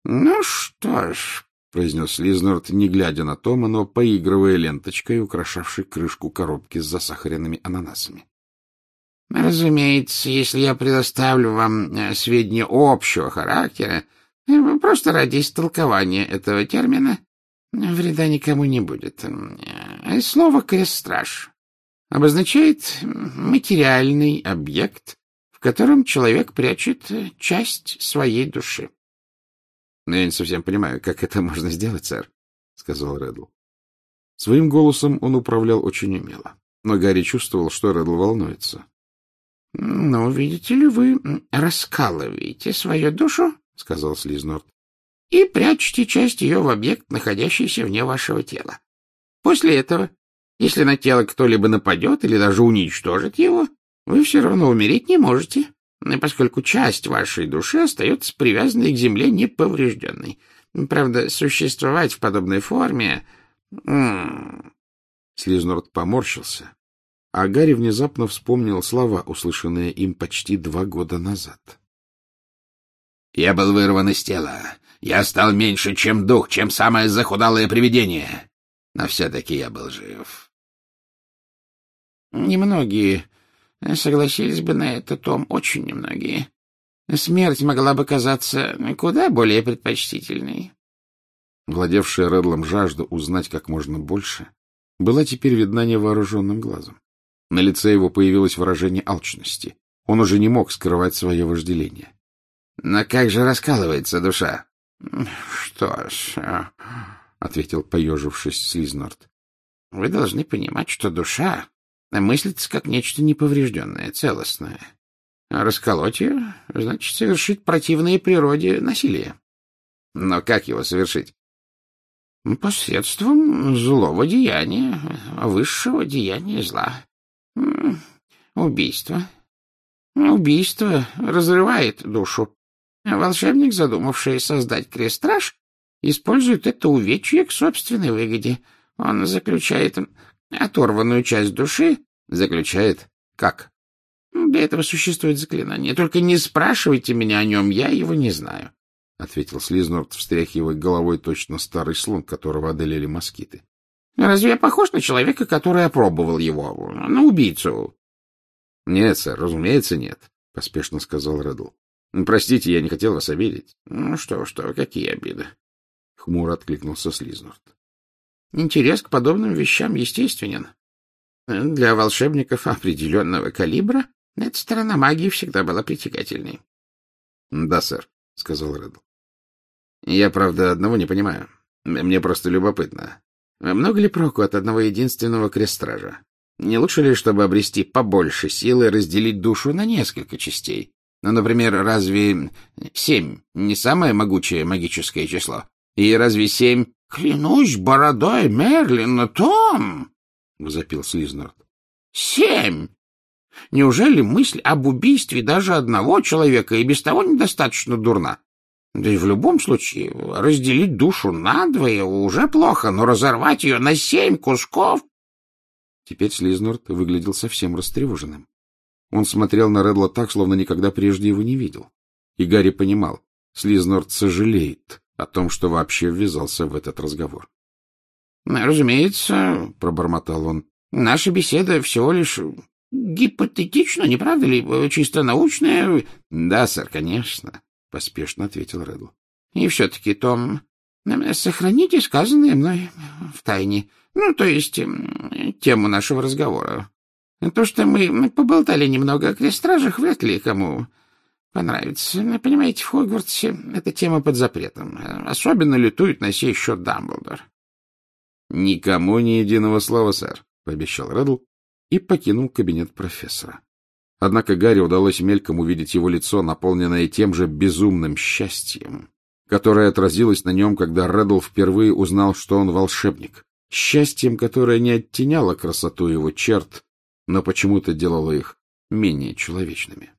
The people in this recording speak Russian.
Ну что ж, — произнес Слизнорд, не глядя на Тома, но поигрывая ленточкой, украшавшей крышку коробки с засахаренными ананасами. — Разумеется, если я предоставлю вам сведения общего характера, просто ради истолкования этого термина, вреда никому не будет. Слово «крестраж» обозначает материальный объект, в котором человек прячет часть своей души. — Но я не совсем понимаю, как это можно сделать, сэр, — сказал Реддл. Своим голосом он управлял очень умело, но Гарри чувствовал, что Реддл волнуется. — Ну, видите ли, вы раскалываете свою душу, — сказал Слизнорд, — и прячете часть ее в объект, находящийся вне вашего тела. После этого, если на тело кто-либо нападет или даже уничтожит его, вы все равно умереть не можете, поскольку часть вашей души остается привязанной к земле неповрежденной. Правда, существовать в подобной форме... Слизнорд поморщился, а Гарри внезапно вспомнил слова, услышанные им почти 2 года назад. «Я был вырван из тела. Я стал меньше, чем дух, чем самое захудалое привидение. Но все-таки я был жив». Немногие согласились бы на это, Том, очень немногие. Смерть могла бы казаться куда более предпочтительной. Владевшая Реддлом жажда узнать как можно больше была теперь видна невооруженным глазом. На лице его появилось выражение алчности. Он уже не мог скрывать свое вожделение. — Но как же раскалывается душа? — Что ж, — ответил, поежившись, Слизнорд, — вы должны понимать, что душа мыслится как нечто неповрежденное, целостное. А расколоть ее — значит совершить противное природе насилие. Но как его совершить? Посредством злого деяния, высшего деяния зла. Убийство. Убийство разрывает душу. Волшебник, задумавший создать крестраж, использует это увечье к собственной выгоде. Он заключает оторванную часть души. Заключает? Как? Для этого существует заклинание. Только не спрашивайте меня о нем, я его не знаю, — ответил Слизнорд, встряхивая головой точно старый слон, которого одолели москиты. — Разве я похож на человека, который опробовал его? На убийцу? — Нет, сэр, разумеется, нет, — поспешно сказал Реддл. — Простите, я не хотел вас обидеть. — Ну что, какие обиды? — хмуро откликнулся Слизнорд. — Интерес к подобным вещам естественен. Для волшебников определенного калибра эта сторона магии всегда была притягательной. — Да, сэр, — сказал Реддл. — Я, правда, одного не понимаю. Мне просто любопытно. Много ли проку от одного единственного крестража? Не лучше ли, чтобы обрести побольше силы, разделить душу на несколько частей? Ну, например, разве 7 не самое могучее магическое число? И разве 7... — Клянусь бородой Мерлина, Том! — возопил Слизнорд. — 7! Неужели мысль об убийстве даже одного человека и без того недостаточно дурна? Да и в любом случае, разделить душу надвое уже плохо, но разорвать ее на 7 кусков... Теперь Слизнорд выглядел совсем растревоженным. Он смотрел на Реддла так, словно никогда прежде его не видел. И Гарри понимал, Слизнорд сожалеет о том, что вообще ввязался в этот разговор. — Разумеется, — пробормотал он, — наша беседа всего лишь гипотетична, не правда ли? Чисто научная. — Да, сэр, конечно, — поспешно ответил Реддл. — И все-таки, Том, сохраните сказанное мной в тайне. Ну, то есть, тему нашего разговора. То, что мы поболтали немного о крестражах, вряд ли кому понравится. Понимаете, в Хогвартсе эта тема под запретом. Особенно лютует на сей счет Дамблдор. — Никому ни единого слова, сэр, — пообещал Реддл и покинул кабинет профессора. Однако Гарри удалось мельком увидеть его лицо, наполненное тем же безумным счастьем, которое отразилось на нем, когда Реддл впервые узнал, что он волшебник. Счастьем, которое не оттеняло красоту его черт, но почему-то делало их менее человечными.